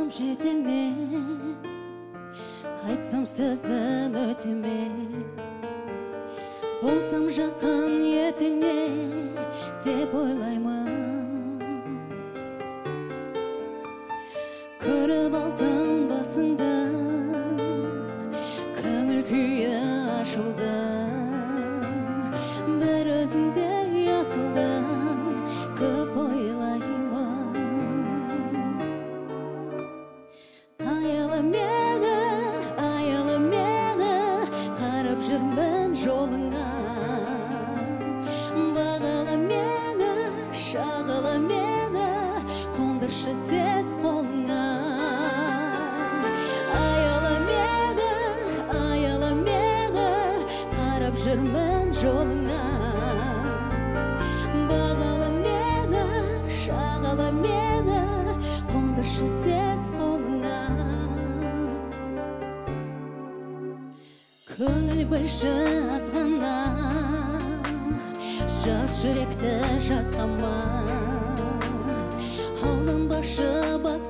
жете ме, айтсам сөзім өте ме, болсам жақын етене деп ойлаймын. Көріп алдым басыңды, көңіл күйі ашылды, бір өзіңде асылды, көп ойлаймын. Аяла мені, қарап жүрмін жолыңа. Бағала мені, шағала мені, қондыршы тез қолыңа. Аяла мені, қарап жүрмін жолыңа. Бағала мені, шағала мені, қондыршы тез қолыңа. Көңіл бөлші азғана, жас жүректі жасқама. Алданбашы бас